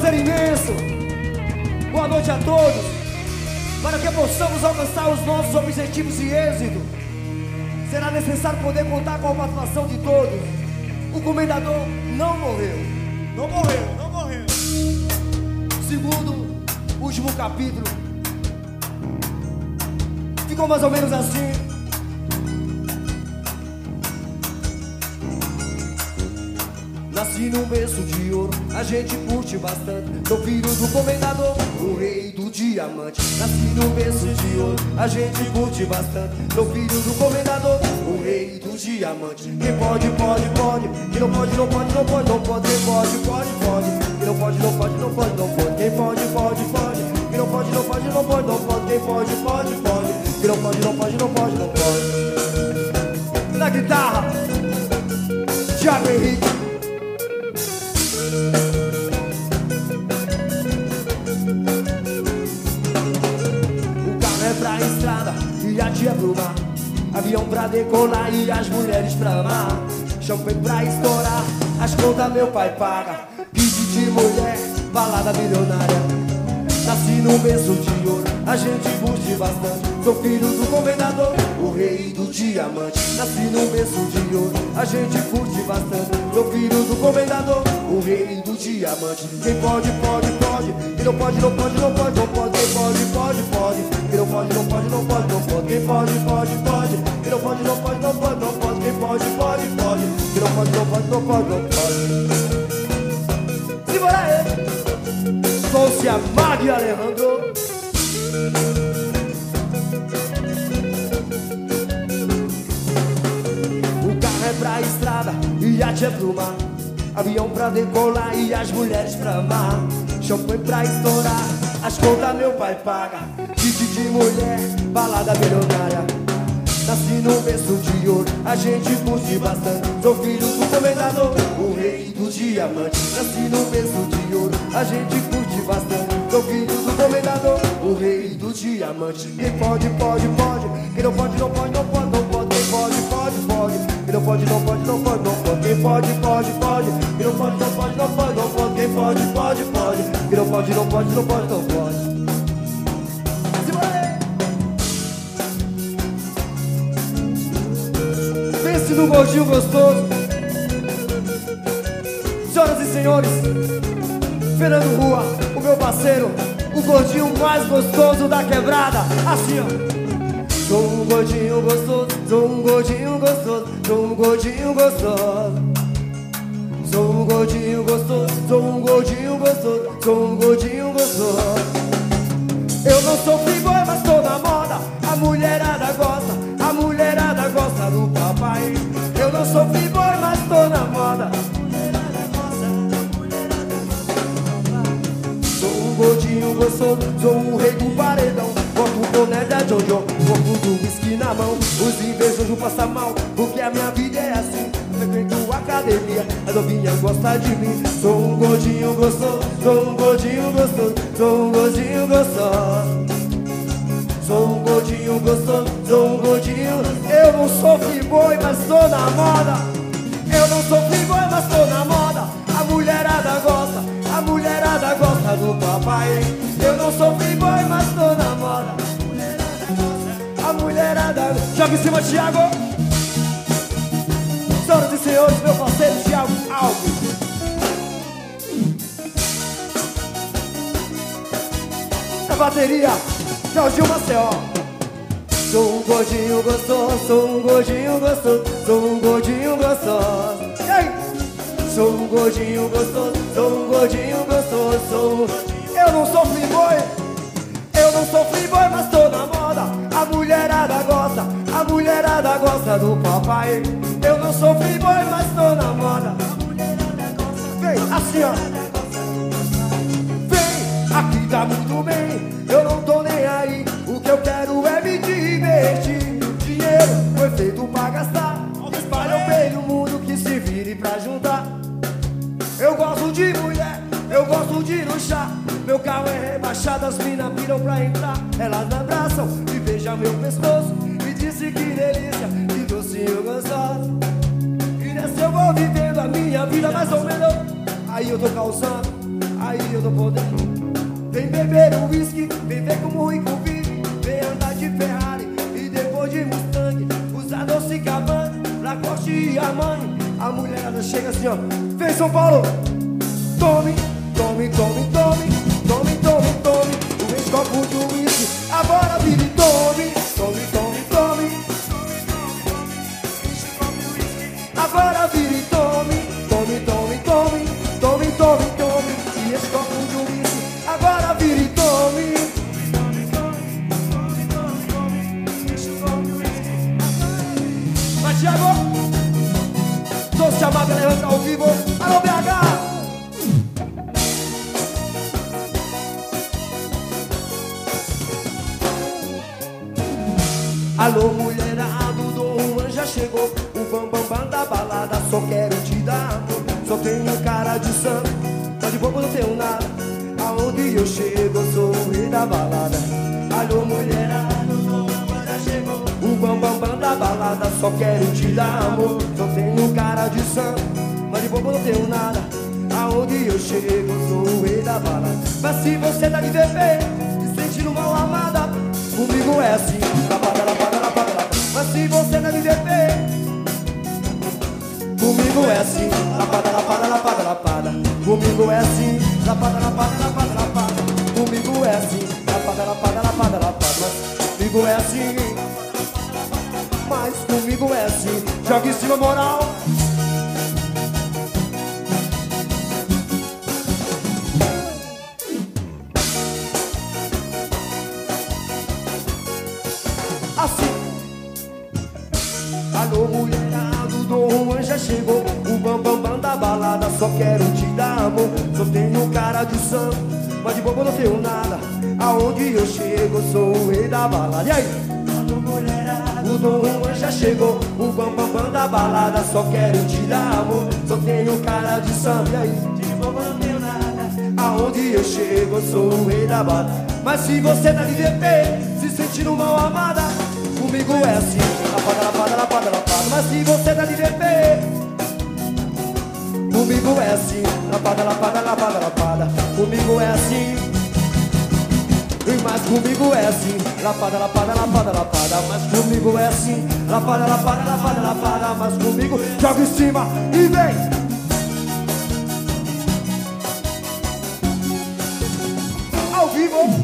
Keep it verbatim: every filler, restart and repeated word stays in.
prazer imenso. Boa noite a todos. Para que possamos alcançar os nossos objetivos de êxito, será necessário poder contar com a participação de todos. O comendador não morreu. Não morreu, não morreu. Segundo, último capítulo ficou mais ou menos assim. Nasci num berço de ouro, a gente curte bastante. Sou filho do comendador, o rei do diamante. Nasci num berço de ouro, a gente curte bastante. Sou filho do comendador, o rei do diamante. Quem pode, pode, pode. Quem não pode, não pode, não pode, não pode. Quem pode, pode, pode. Quem não pode, não pode, não pode, não pode. Quem pode, pode, pode. Quem não pode, não pode, não pode, não pode. Quem pode, pode, pode. Quem não pode, não pode, não pode, não pode. Na guitarra, Thiago Henrique. Pra estrada e a tia pro mar, avião pra decolar e as mulheres pra amar, champanhe pra estourar, as contas meu pai paga, kit de mulher, balada milionária. Nasci num berço de ouro, a gente curte bastante. Sou filho do comendador, o rei do diamante. Nasci num berço de ouro, a gente curte bastante. Sou filho do comendador, o rei do diamante. Quem pode, pode, pode. Quem não pode, não pode, não pode, não pode. Quem pode, pode, pode. Quem não pode, não pode, não pode, não pode. Quem pode, pode, pode. Quem não pode, não pode, não pode, não pode. Quem pode, pode, pode. Quem não pode, não pode, não pode, não pode. Segura aí. Sou-se a Magui Alejandro. O carro é pra estrada e a tia é pro mar, avião pra decolar e as mulheres pra amar, champanhe pra estourar, as contas meu pai paga, kit de mulher, balada milionária. Nasci num berço de ouro, a gente curte bastante. Sou filho do comendador, o rei do diamante. Nasci num berço de ouro, a gente curte bastante. Sou filho do comendador, o rei do diamante. Quem pode, pode, pode. Quem não pode, não pode, não pode, não pode. Quem pode, pode, pode. Quem não pode, não pode, não pode, não pode. Quem pode, pode, pode. Quem não pode, não pode, não pode, não pode. Quem pode, pode, pode. Quem não pode, não pode, não pode, não pode. Pense no gordinho gostoso. Senhoras e senhores, Fernando Rua, o meu parceiro, o gordinho mais gostoso da quebrada. Assim, ó. Sou um gordinho gostoso, sou um gordinho gostoso, sou um gordinho gostoso. Sou um gordinho gostoso, sou um gordinho gostoso, sou um gordinho gostoso. Eu não sou playboy, mas tô na moda. A mulherada gosta, a mulherada gosta do papai. Eu não sou playboy, mas tô na moda. Sou um gordinho gostoso, sou o rei do paredão. Boto o boné da Jojo, corpo do whisky na mão. Os invejos passam mal, porque a minha vida é assim. Frequento academia, a novinha gosta de mim. Sou um gordinho gostoso, sou um gordinho gostoso, sou um gordinho gostoso. Sou um gordinho gostoso, sou um gordinho. Eu não sou playboy, mas tô na moda. Eu não sou playboy, mas tô na moda. A mulherada gosta, a mulherada gosta do papai. Eu não sou playboy, mas tô na moda. A mulherada. Joga em cima, Thiago. Senhoras e senhores, meu parceiro Thiago Alves. Na bateria, Jorginho Maceió. Sou um gordinho gostoso, sou um gordinho gostoso, sou um gordinho gostoso. E aí? Sou um gordinho gostoso, sou um gordinho gostoso, sou um... Eu não sou playboy, eu não sou playboy, mas tô na moda. A mulherada gosta, a mulherada gosta do papai. Eu não sou playboy, mas tô na moda. Vem, assim ó. Vem, aqui tá muito bem, eu não tô nem aí. O que eu quero é me divertir. Dinheiro foi feito pra gastar. Espalham pelo mundo que se vire pra juntar. Eu gosto de mulher, eu gosto de luxar. Meu carro é rebaixado, as minas piram pra entrar. Elas me abraçam e beijam meu pescoço. Me disse que delícia, que docinho gostoso. E nessa eu vou vivendo a minha vida mais ou menos. Aí eu tô causando, aí aí eu tô podendo. Vem beber um whisky, vem ver como o rico vive. Vem andar de Ferrari e depois de Mustang. Usar Dolce and Gabbana, Lacoste e Armani. A mulherada chega assim, ó. Vem São Paulo. Tome, tome, tome, tome, tome, tome, tome. Dois copos de whisky, agora vire tome. Tome, tome, tome. Agora vire tome. Tome, tome, tome. Tome, tome, tome. E esse copo de whisky, agora vire tome. Mas Thiago, tô chamado a levantar ao vivo. Alô, B H! Alô, mulherado, Dom Juan já chegou. O bam bam bam da balada, só quero te dar amor. Só tenho cara de santo, mas de bobo não tenho nada. Aonde eu chego, eu sou o rei da balada. Alô, mulherado, Dom Juan já chegou. O bam bam bam da balada, só quero te dar amor. Só tenho cara de santo, mas de bobo não tenho nada. Aonde eu chego, eu sou o rei da balada. Mas se você tá de bebê, se sentindo mal amada, comigo é assim, lapada, lapada, lapada, lapada. Mas se você não me beber, comigo é assim, lapada, lapada, lapada, lapada. Comigo é assim, lapada, lapada, lapada, lapada. Comigo é assim, lapada, lapada, lapada, lapada. Mas comigo é assim, mas comigo é assim. Joga em cima, moral. Assim. Alô, mulherado, Dom Juan já chegou. O bam bam bam da balada, só quero te dar amor. Só tenho cara de santo, mas de bobo não tenho nada. Aonde eu chego, eu sou o rei da balada. E aí? Alô, mulherado, Dom Juan já chegou. O bam bam bam da balada, só quero te dar amor. Só tenho cara de santo, e aí? De bobo não tenho nada. Aonde eu chego, eu sou o rei da balada. Mas se você tá de bebê, se sentindo mal amada, comigo é assim, lapada, lapada, lapada, lapada. Mas se você tá de bebê, comigo é assim, lapada, lapada, lapada, lapada. Comigo é assim, mas comigo é assim, lapada, lapada, lapada, lapada. Mas comigo é assim, lapada, lapada, lapada, lapada. Mas comigo, joga em cima e vem. Ao vivo.